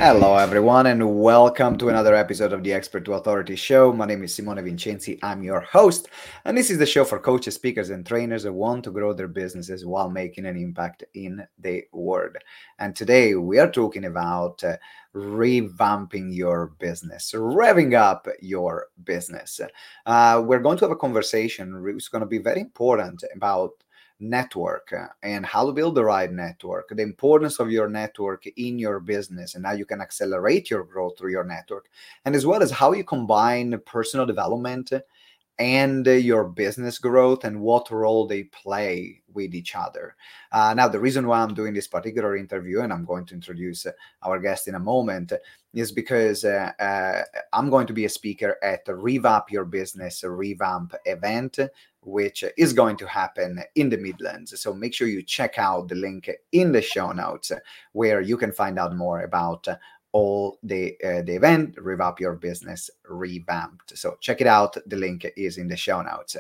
Hello, everyone, and welcome to another episode of the Expert to Authority Show. My name is Simone Vincenzi. I'm your host, and this is the show for coaches, speakers, and trainers that want to grow their businesses while making an impact in the world. And today we are talking about revamping your business, revving up your business. We're going to have a conversation. It's going to be very important about network and how to build the right network, the importance of your network in your business, and how you can accelerate your growth through your network, and as well as how you combine personal development and your business growth and what role they play with each other. Now, the reason why I'm doing this particular interview, and I'm going to introduce our guest in a moment, is because I'm going to be a speaker at the Revamp Your Business Revamp event, which is going to happen in the Midlands. So make sure you check out the link in the show notes where you can find out more about all the event, Revamp Your Business Revamped. So check it out. The link is in the show notes.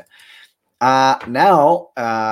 Now,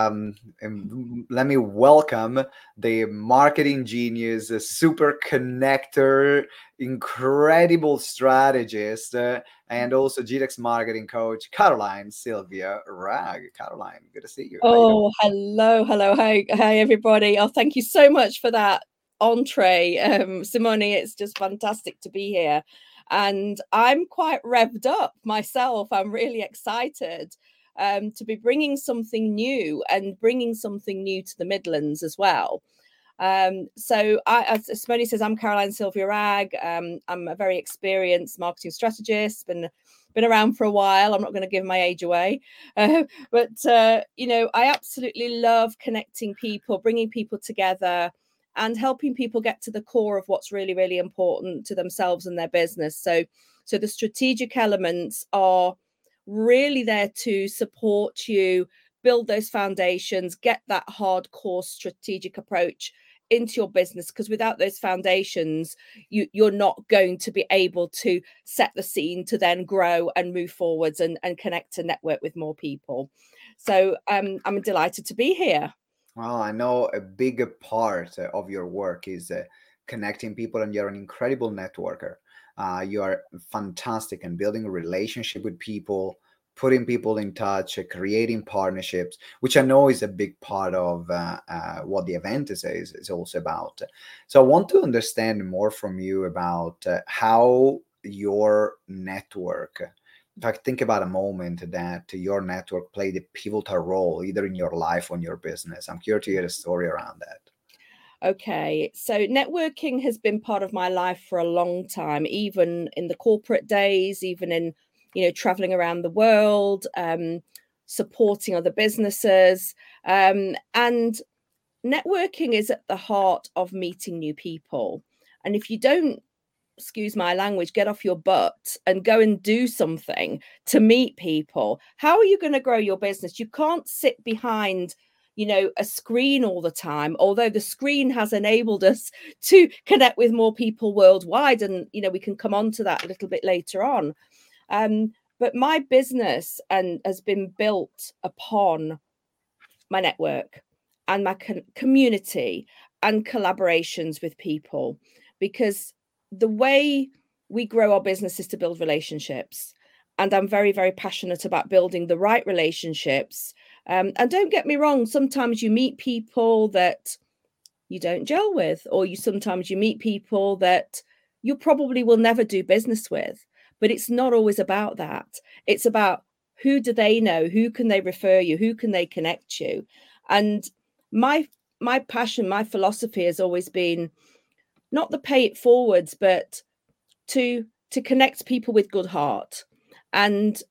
let me welcome the marketing genius, super connector, incredible strategist, and also GTEx marketing coach, Caroline Sylvia Ragg. Caroline, good to see you. Oh, hello. Hi, everybody. Oh, thank you so much for that entree, Simone. It's just fantastic to be here, and I'm quite revved up myself. I'm really excited to be bringing something new and bringing something new to the Midlands as well. So as Simone says, I'm Caroline Sylvia Ragg. I'm a very experienced marketing strategist, been around for a while. I'm not going to give my age away, but I absolutely love connecting people, bringing people together, and helping people get to the core of what's really, really important to themselves and their business. So the strategic elements are really there to support you, build those foundations, get that hardcore strategic approach into your business, because without those foundations, you're not going to be able to set the scene to then grow and move forwards and connect and network with more people. So I'm delighted to be here. Well, I know a big part of your work is connecting people, and you're an incredible networker. You are fantastic in building a relationship with people, putting people in touch, creating partnerships, which I know is a big part of what the event is also about. So I want to understand more from you about how your network, in fact, think about a moment that your network played a pivotal role either in your life or in your business. I'm curious to hear a story around that. Okay, so networking has been part of my life for a long time, even in the corporate days, even in, traveling around the world, supporting other businesses. And networking is at the heart of meeting new people. And if you don't, excuse my language, get off your butt and go and do something to meet people, how are you going to grow your business? You can't sit behind a screen all the time, although the screen has enabled us to connect with more people worldwide. And, we can come on to that a little bit later on. But my business has been built upon my network and my community and collaborations with people, because the way we grow our business is to build relationships. And I'm very, very passionate about building the right relationships. And don't get me wrong, sometimes you meet people that you don't gel with, or sometimes you meet people that you probably will never do business with. But it's not always about that. It's about who do they know? Who can they refer you? Who can they connect you? And my passion, my philosophy has always been not the pay it forwards, but to connect people with good heart. And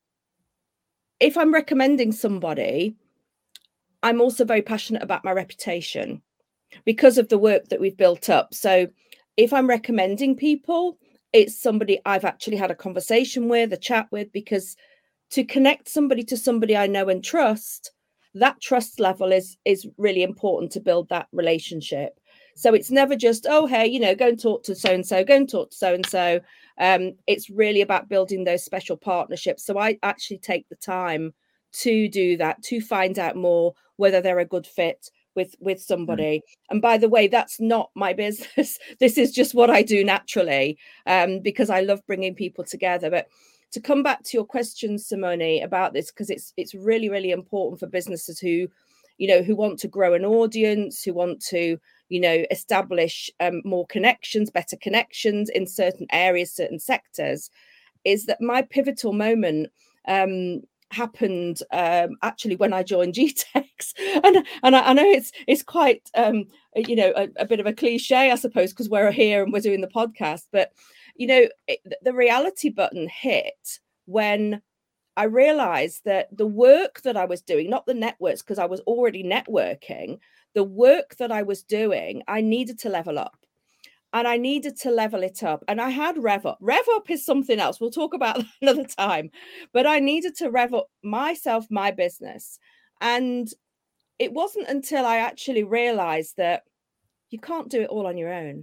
if I'm recommending somebody, I'm also very passionate about my reputation because of the work that we've built up. So if I'm recommending people, it's somebody I've actually had a conversation with, a chat with, because to connect somebody to somebody I know and trust, that trust level is really important to build that relationship. So it's never just, oh, hey, go and talk to so-and-so, go and talk to so-and-so. It's really about building those special partnerships. So I actually take the time to do that, to find out more whether they're a good fit with somebody. And by the way, that's not my business. This is just what I do naturally, because I love bringing people together. But to come back to your question, Simone, about this, because it's really, really important for businesses who want to grow an audience, who want to, establish more connections, better connections in certain areas, certain sectors, is that my pivotal moment happened actually when I joined GTEx, and I know it's quite a bit of a cliche, I suppose, because we're here and we're doing the podcast, but the reality button hit when I realized that the work that I was doing, not the networks, because I was already networking, the work that I was doing, I needed to level up. And I needed to level it up. And I had Rev Up. Rev Up is something else. We'll talk about that another time. But I needed to rev up myself, my business. And it wasn't until I actually realized that you can't do it all on your own.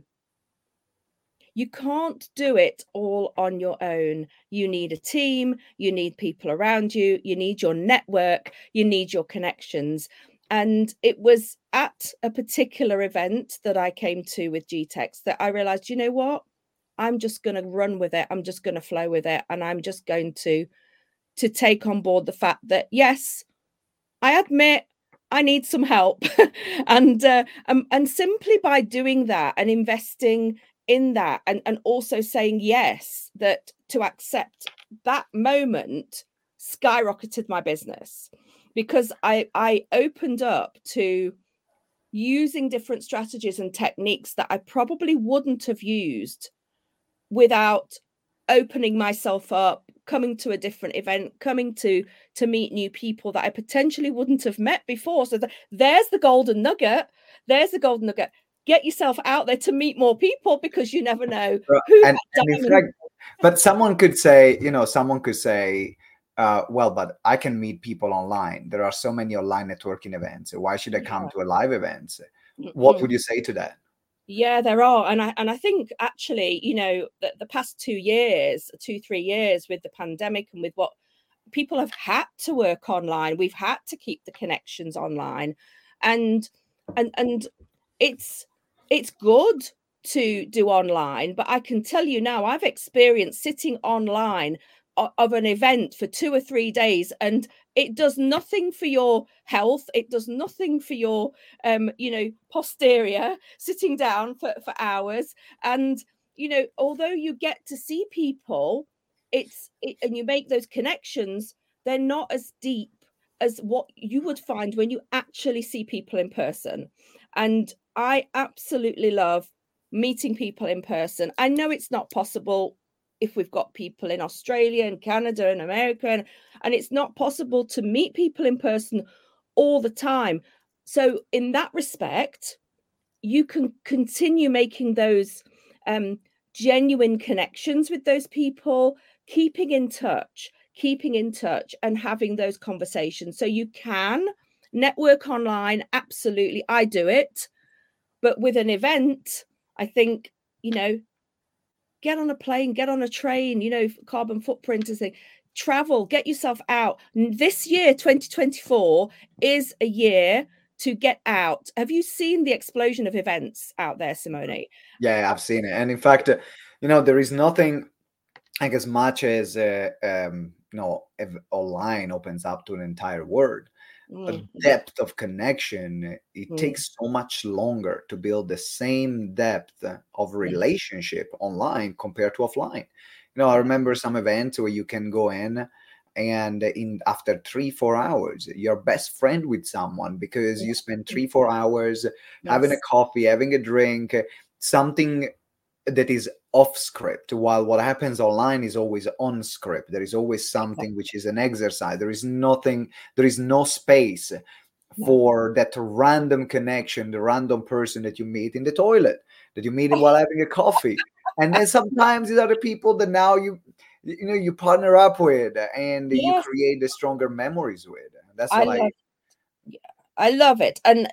You can't do it all on your own. You need a team. You need people around you. You need your network. You need your connections. And it was at a particular event that I came to with GTEx that I realized, you know what? I'm just going to run with it. I'm just going to flow with it. And I'm just going to take on board the fact that, yes, I admit I need some help. and simply by doing that and investing in that and also saying yes, that to accept that moment skyrocketed my business, because I opened up to using different strategies and techniques that I probably wouldn't have used without opening myself up, coming to a different event, coming to meet new people that I potentially wouldn't have met before. So there's the golden nugget. There's the golden nugget. Get yourself out there to meet more people, because you never know who. And in fact, but someone could say, well, but I can meet people online. There are so many online networking events. Why should I come to a live event? What would you say to that? Yeah, there are. And I think actually, the past 3 years with the pandemic and with what people have had to work online, we've had to keep the connections online. And it's good to do online, but I can tell you now, I've experienced sitting online of an event for 2 or 3 days, and it does nothing for your health. It does nothing for your, posterior, sitting down for hours. And, although you get to see people, and you make those connections, they're not as deep as what you would find when you actually see people in person. And I absolutely love meeting people in person. I know it's not possible if we've got people in Australia and Canada and America, and it's not possible to meet people in person all the time. So in that respect, you can continue making those genuine connections with those people, keeping in touch and having those conversations. So you can network online. Absolutely. I do it. But with an event, I think, get on a plane, get on a train, carbon footprint is a travel, get yourself out. This year, 2024, is a year to get out. Have you seen the explosion of events out there, Simone? Yeah, I've seen it. And in fact, there is nothing like as much as online opens up to an entire world. A depth of connection, it takes so much longer to build the same depth of relationship online compared to offline. I remember some events where you can go in and after 3-4 hours, you're best friend with someone because you spend 3-4 hours having a coffee, having a drink, something that is off script, while what happens online is always on script. There is always something which is an exercise. There is no space for that random connection, the random person that you meet in the toilet, that you meet while having a coffee. And then sometimes these are the people that now you partner up with and you create the stronger memories with. That's what I love it. And,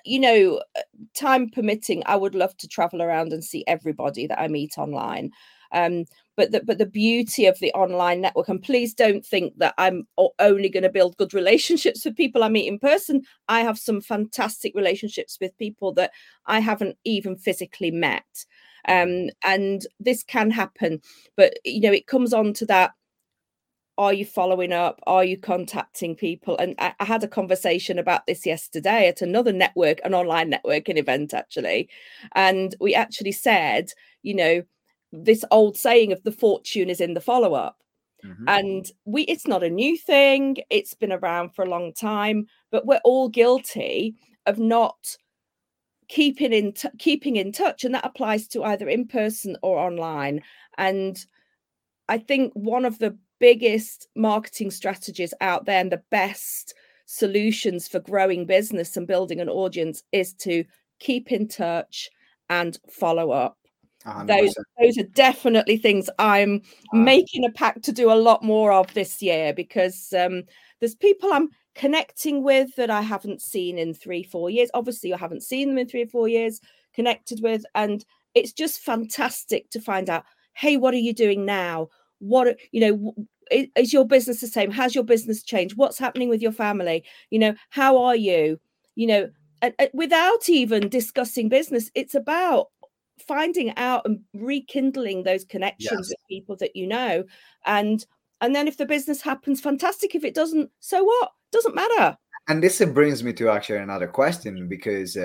time permitting, I would love to travel around and see everybody that I meet online. but the beauty of the online network, and please don't think that I'm only going to build good relationships with people I meet in person. I have some fantastic relationships with people that I haven't even physically met. And this can happen, but it comes on to that. Are you following up? Are you contacting people? And I had a conversation about this yesterday at another network, an online networking event, actually. And we actually said, this old saying of the fortune is in the follow-up. And it's not a new thing. It's been around for a long time, but we're all guilty of not keeping in touch. And that applies to either in person or online. And I think one of the biggest marketing strategies out there and the best solutions for growing business and building an audience is to keep in touch and follow up. Those are definitely things I'm making a pact to do a lot more of this year, because there's people I'm connecting with that I haven't seen in 3-4 years. Obviously, I haven't seen them in 3 or 4 years, connected with, and it's just fantastic to find out, hey, what are you doing now? What, is your business the same? Has your business changed? What's happening with your family? How are you? Without even discussing business, it's about finding out and rekindling those connections with people that and then if the business happens, fantastic. If it doesn't, so what? Doesn't matter. And this brings me to actually another question, because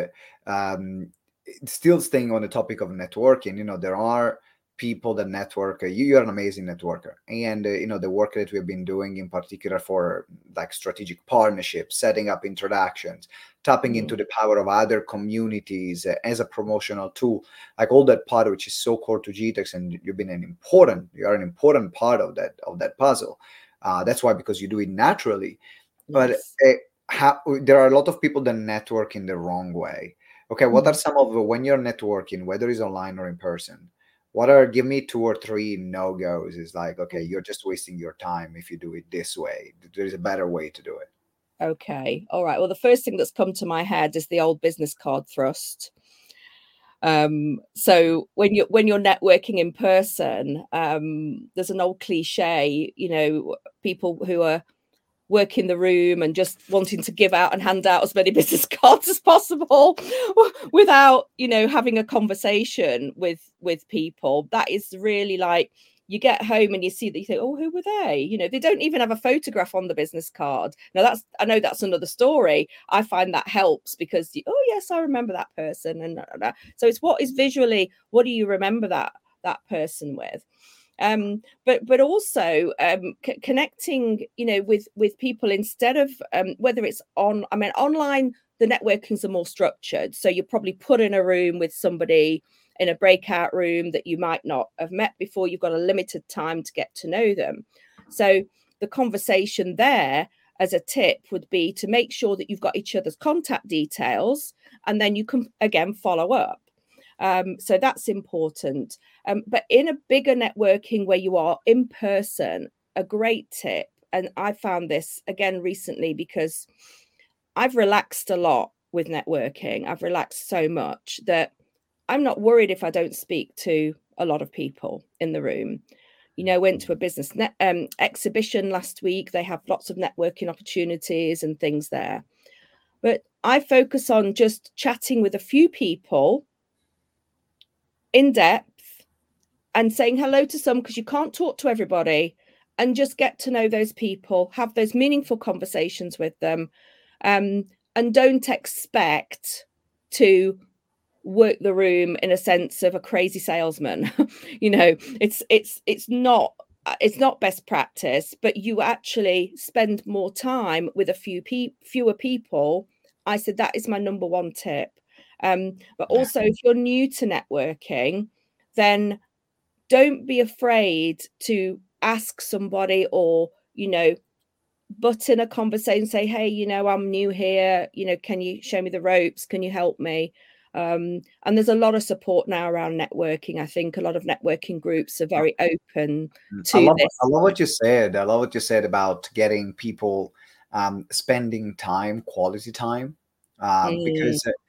still staying on the topic of networking, there are people that network. You're an amazing networker, and the work that we've been doing in particular for like strategic partnerships, setting up introductions, tapping into the power of other communities as a promotional tool, like all that part which is so core to GTEx, and you are an important part of that puzzle. That's why, because you do it naturally. But there are a lot of people that network in the wrong way. Okay, what are some of when you're networking, whether it's online or in person? Give me 2 or 3 no-goes. Is like, okay, you're just wasting your time if you do it this way. There's a better way to do it. Okay. All right. Well, the first thing that's come to my head is the old business card thrust. So when you're networking in person, there's an old cliche, people who are working the room and just wanting to give out and hand out as many business cards as possible without, having a conversation with people. That is really like, you get home and you see that, you think, oh, who were they? They don't even have a photograph on the business card. Now I know that's another story. I find that helps because, oh yes, I remember that person. And so it's what is visually, what do you remember that person with? But also connecting, with people instead of whether it's online, the networkings are more structured. So you're probably put in a room with somebody in a breakout room that you might not have met before. You've got a limited time to get to know them. So the conversation there as a tip would be to make sure that you've got each other's contact details, and then you can again follow up. So that's important. But in a bigger networking where you are in person, a great tip, and I found this again recently because I've relaxed a lot with networking. I've relaxed so much that I'm not worried if I don't speak to a lot of people in the room. Went to a business exhibition last week. They have lots of networking opportunities and things there. But I focus on just chatting with a few people in depth and saying hello to some, because you can't talk to everybody, and just get to know those people, have those meaningful conversations with them, and don't expect to work the room in a sense of a crazy salesman. It's not best practice, but you actually spend more time with fewer people. I said that is my number one tip. But also, if you're new to networking, then don't be afraid to ask somebody, or, butt in a conversation, say, hey, I'm new here. Can you show me the ropes? Can you help me? And there's a lot of support now around networking. I think a lot of networking groups are very open to this. I love what you said. I love what you said about getting people spending time, quality time, because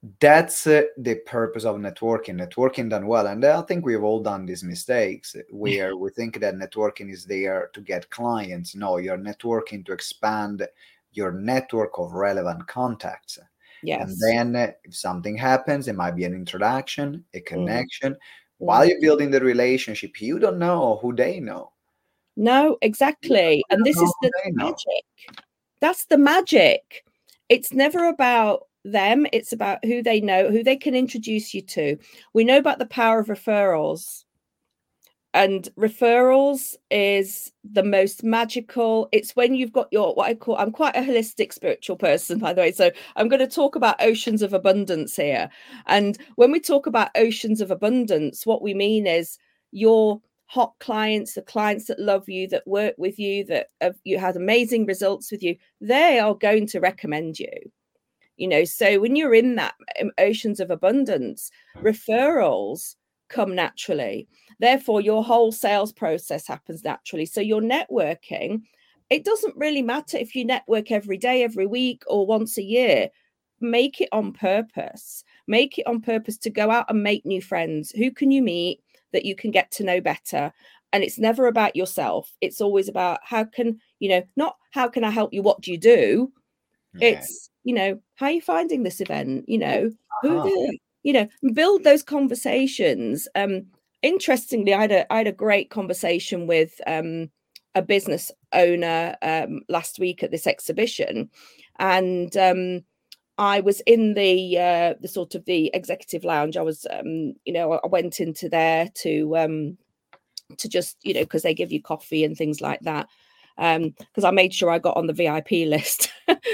That's the purpose of networking done well. And I think we've all done these mistakes where we think that networking is there to get clients. No, you're networking to expand your network of relevant contacts. And Yes. then if something happens, it might be an introduction, a connection. While Mm. you're building the relationship, you don't know who they know. No, exactly. And this is the magic. That's the magic. It's never about them. It's about who they know, who they can introduce you to. We know about the power of referrals. And referrals is the most magical. It's when you've got your, what I call, I'm quite a holistic spiritual person, by the way. So I'm going to talk about oceans of abundance here. And when we talk about oceans of abundance, what we mean is your hot clients, the clients that love you, that work with you, that have, you had amazing results with you, they are going to recommend you. You know, so when you're in that oceans of abundance, referrals come naturally. Therefore, your whole sales process happens naturally. So your networking, it doesn't really matter if you network every day, every week, or once a year. Make it on purpose. Make it on purpose to go out and make new friends. Who can you meet that you can get to know better? And it's never about yourself. It's always about how can, you know, not how can I help you? What do you do? It's, you know, how are you finding this event? You know, who the, you know, build those conversations. Interestingly, I had a great conversation with a business owner last week at this exhibition, and I was in the sort of the executive lounge. I was, you know, I went into there to just, you know, because they give you coffee and things like that. Because I made sure I got on the VIP list.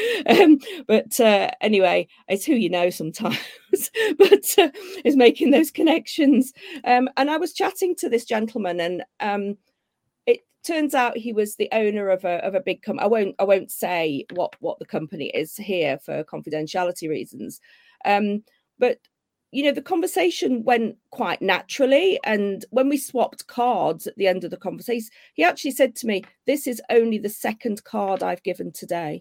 But anyway, it's who you know sometimes, but it's making those connections. And I was chatting to this gentleman, and it turns out he was the owner of a big company. I won't say what the company is here for confidentiality reasons. But you know, the conversation went quite naturally. And when we swapped cards at the end of the conversation, he actually said to me, "This is only the second card I've given today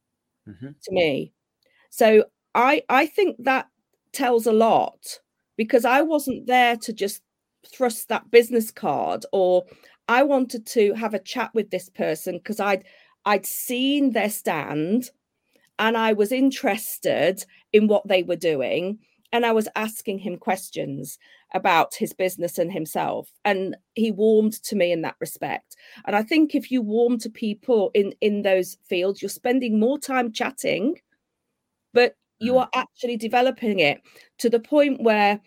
to me." So I think that tells a lot, because I wasn't there to just thrust that business card, or I wanted to have a chat with this person because I'd seen their stand and I was interested in what they were doing. And I was asking him questions about his business and himself. And he warmed to me in that respect. And I think if you warm to people in those fields, you're spending more time chatting, but you are actually developing it to the point where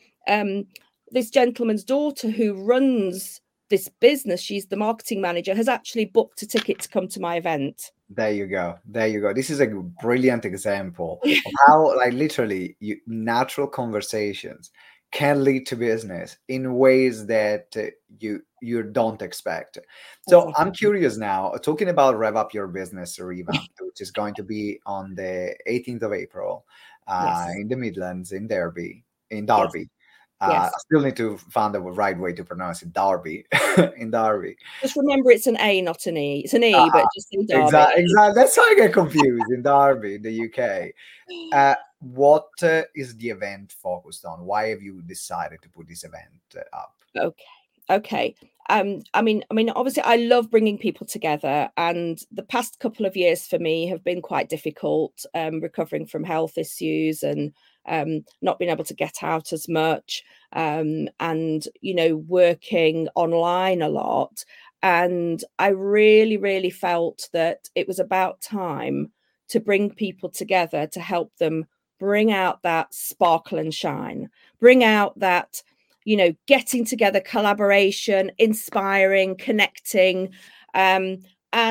this gentleman's daughter, who runs this business, she's the marketing manager, has actually booked a ticket to come to my event. There you go. There you go. This is a brilliant example of how, like, literally, natural conversations can lead to business in ways that you don't expect. So Exactly. I'm curious now, talking about Rev Up Your Business Revamp, which is going to be on the 18th of April Yes. in the Midlands, in Derby. Yes. I still need to find the right way to pronounce it. Derby, in Derby. Just remember, it's an A, not an E. It's an E, but just in Derby. Exactly. That's how I get confused in Derby, in the UK. What is the event focused on? Why have you decided to put this event up? Okay. I mean, obviously, I love bringing people together, and the past couple of years for me have been quite difficult, recovering from health issues and not being able to get out as much, and you know, working online a lot. And I really felt that it was about time to bring people together to help them bring out that sparkle and shine, bring out that, you know, getting together, collaboration, inspiring, connecting. And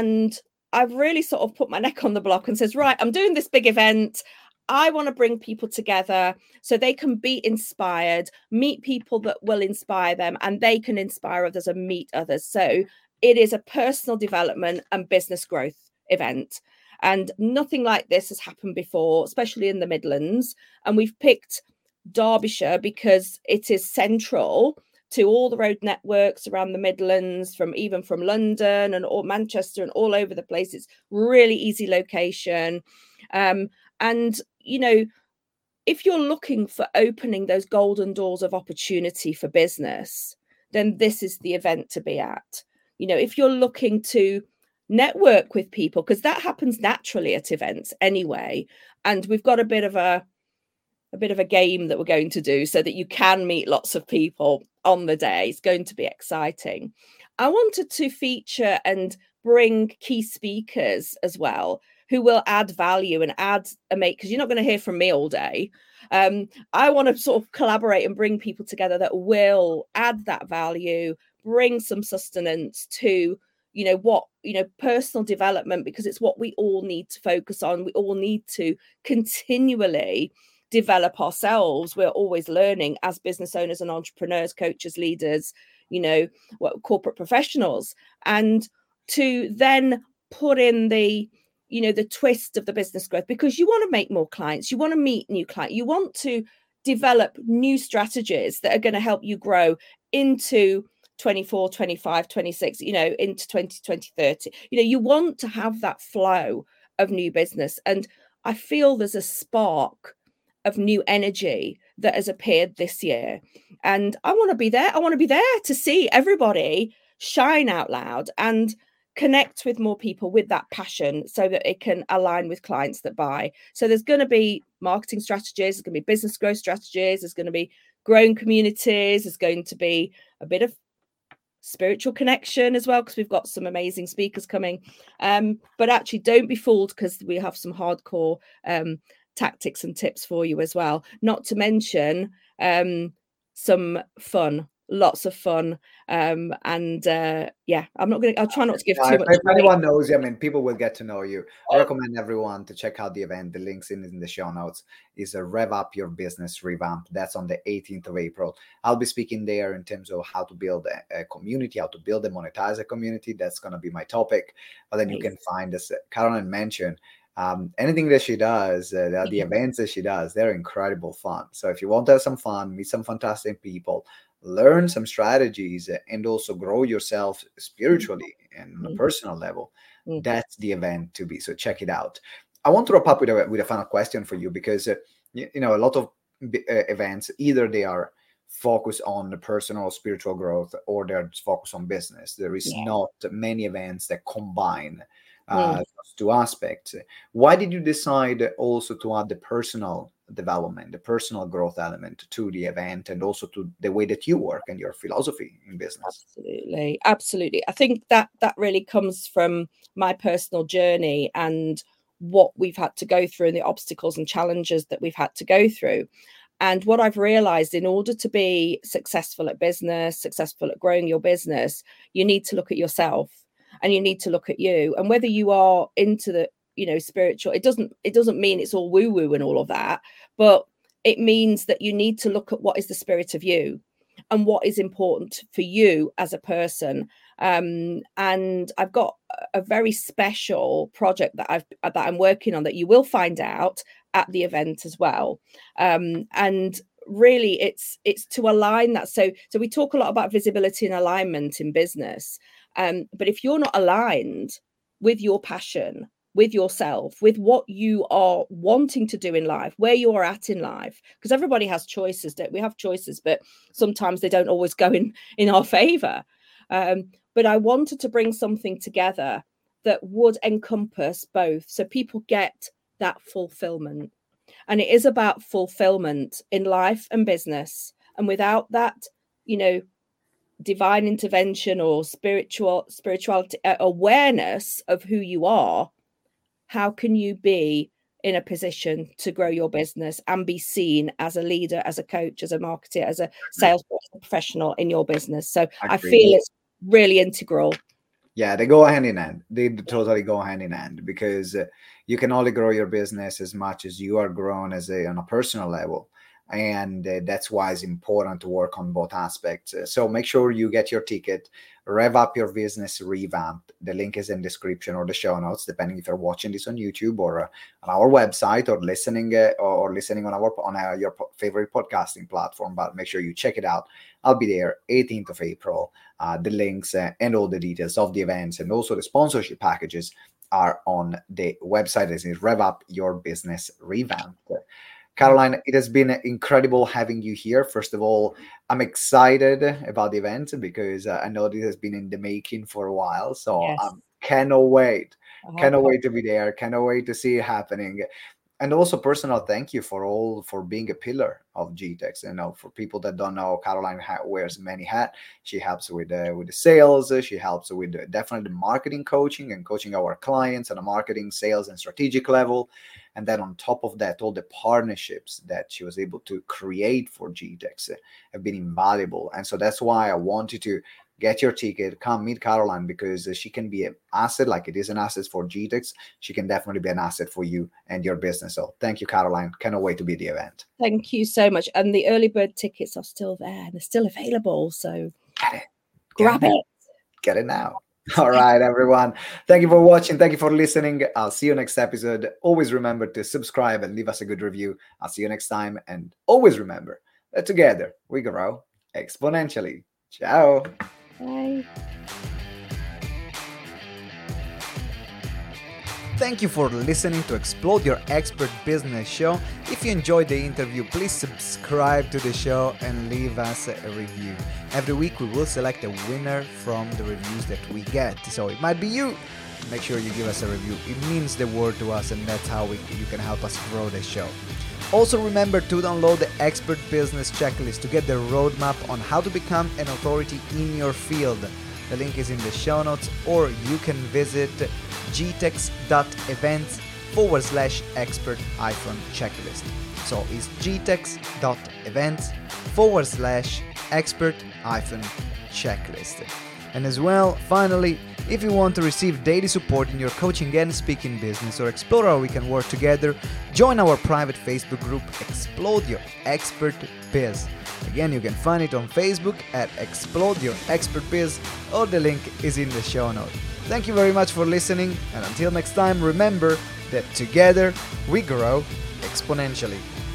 I've really sort of put my neck on the block and says, right, I'm doing this big event. I want to bring people together so they can be inspired, meet people that will inspire them, and they can inspire others and meet others. So it is a personal development and business growth event. And nothing like this has happened before, especially in the Midlands. And we've picked Derbyshire because it is central to all the road networks around the Midlands, from London and all Manchester and all over the place. It's really easy location. And, you know, if you're looking for opening those golden doors of opportunity for business, then this is the event to be at. You know, if you're looking to network with people, because that happens naturally at events anyway, and we've got a bit of a game that we're going to do so that you can meet lots of people on the day. It's going to be exciting. I wanted to feature and bring key speakers as well who will add value and because you're not going to hear from me all day. I want to sort of collaborate and bring people together that will add that value, bring some sustenance to, personal development, because it's what we all need to focus on. We all need to continually develop ourselves. We're always learning as business owners and entrepreneurs, coaches, leaders, corporate professionals, and to then put in the twist of the business growth, because you want to make more clients, you want to meet new clients, you want to develop new strategies that are going to help you grow into 24, 25, 26, into 2020, 30. You want to have that flow of new business. And I feel there's a spark of new energy that has appeared this year. And I want to be there. I want to be there to see everybody shine out loud and connect with more people with that passion so that it can align with clients that buy. So there's going to be marketing strategies, there's going to be business growth strategies, there's going to be growing communities, there's going to be a bit of spiritual connection as well, because we've got some amazing speakers coming. But actually don't be fooled, because we have some hardcore tactics and tips for you as well, not to mention some fun, lots of fun. I'll try not to give too much. If anyone knows you, people will get to know you. I recommend everyone to check out the event. The links in the show notes. Is a Rev Up Your Business Revamp. That's on the 18th of April. I'll be speaking there in terms of how to build a community, how to build and monetize a community. That's going to be my topic. But then you can find, as Caroline mentioned, anything that she does, the events that she does, they're incredible fun. So if you want to have some fun, meet some fantastic people, learn some strategies, and also grow yourself spiritually and on a personal level, that's the event to be. So check it out. I want to wrap up with a final question for you, because a lot of events, either they are focused on the personal or spiritual growth, or they're focused on business. There is not many events that combine those two aspects. Why did you decide also to add the personal development, the personal growth element to the event, and also to the way that you work and your philosophy in business? Absolutely. I think that really comes from my personal journey and what we've had to go through, and the obstacles and challenges that we've had to go through. And what I've realized, in order to be successful at business, successful at growing your business, you need to look at yourself, and you need to look at you. And whether you are into the spiritual, it doesn't mean it's all woo woo and all of that, but it means that you need to look at what is the spirit of you and what is important for you as a person. And I've got a very special project that I'm working on that you will find out at the event as well. And really it's to align that. So we talk a lot about visibility and alignment in business. But if you're not aligned with your passion, with yourself, with what you are wanting to do in life, where you're at in life, because everybody has choices, we have choices, but sometimes they don't always go in our favor. But I wanted to bring something together that would encompass both, so people get that fulfillment. And it is about fulfillment in life and business. And without that, divine intervention or spirituality, awareness of who you are, how can you be in a position to grow your business and be seen as a leader, as a coach, as a marketer, as a sales professional in your business? So I feel it's really integral. Yeah, they go hand in hand. They totally go hand in hand, because you can only grow your business as much as you are grown on a personal level. And that's why it's important to work on both aspects. So make sure you get your ticket, Rev Up Your Business Revamp. The link is in the description or the show notes, depending if you're watching this on YouTube or on our website, or listening on your favorite podcasting platform. But make sure you check it out. I'll be there 18th of April. The links and all the details of the events, and also the sponsorship packages, are on the website. This is Rev Up Your Business Revamp. Caroline, it has been incredible having you here. First of all, I'm excited about the event because I know this has been in the making for a while. So I Yes. cannot wait. I Cannot can't- wait to be there. Cannot wait to see it happening. And also personal thank you for being a pillar of GTEx. For people that don't know, Caroline wears many hats. She helps with the sales. She helps with definitely the marketing coaching and coaching our clients on a marketing, sales, and strategic level. And then on top of that, all the partnerships that she was able to create for GTEx have been invaluable. And so that's why I wanted to get your ticket, come meet Caroline, because she can be an asset, like it is an asset for GTEx. She can definitely be an asset for you and your business. So thank you, Caroline. Cannot wait to be at the event. Thank you so much. And the early bird tickets are still there. They're still available. So grab it. Get it now. All right, everyone. Thank you for watching. Thank you for listening. I'll see you next episode. Always remember to subscribe and leave us a good review. I'll see you next time. And always remember that together we grow exponentially. Ciao. Bye. Thank you for listening to Explode Your Expert Business Show. If you enjoyed the interview, please subscribe to the show and leave us a review. Every week we will select a winner from the reviews that we get. So it might be you. Make sure you give us a review. It means the world to us, and that's how you can help us grow the show. Also remember to download the Expert Business Checklist to get the roadmap on how to become an authority in your field. The link is in the show notes, or you can visit gtex.events/expert-checklist. So it's gtex.events/expert-checklist. And as well, finally, if you want to receive daily support in your coaching and speaking business, or explore how we can work together, join our private Facebook group, Explode Your Expert Biz. Again, you can find it on Facebook at Explode Your Expert Biz, or the link is in the show notes. Thank you very much for listening, and until next time, remember that together we grow exponentially.